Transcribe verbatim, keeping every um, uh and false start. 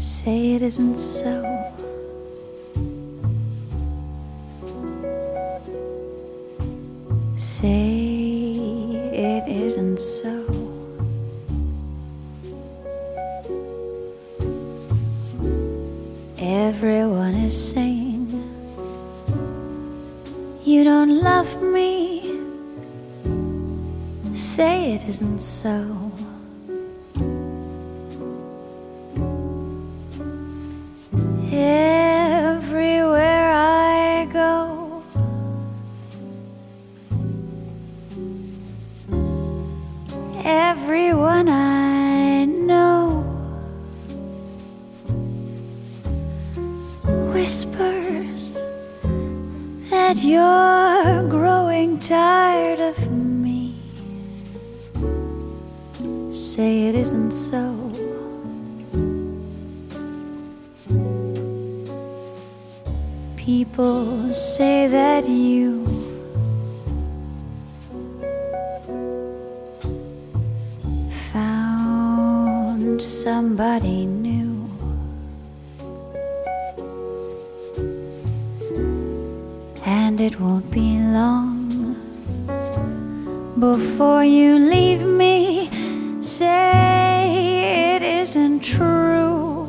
Say it isn't so. Say it isn't so. Everyone is saying you don't love me. Say it isn't so. Everywhere I go, everyone I know whispers that you're growing tired of me. Say it isn't so. People say that you found somebody new, and it won't be long before you leave me. Say it isn't true.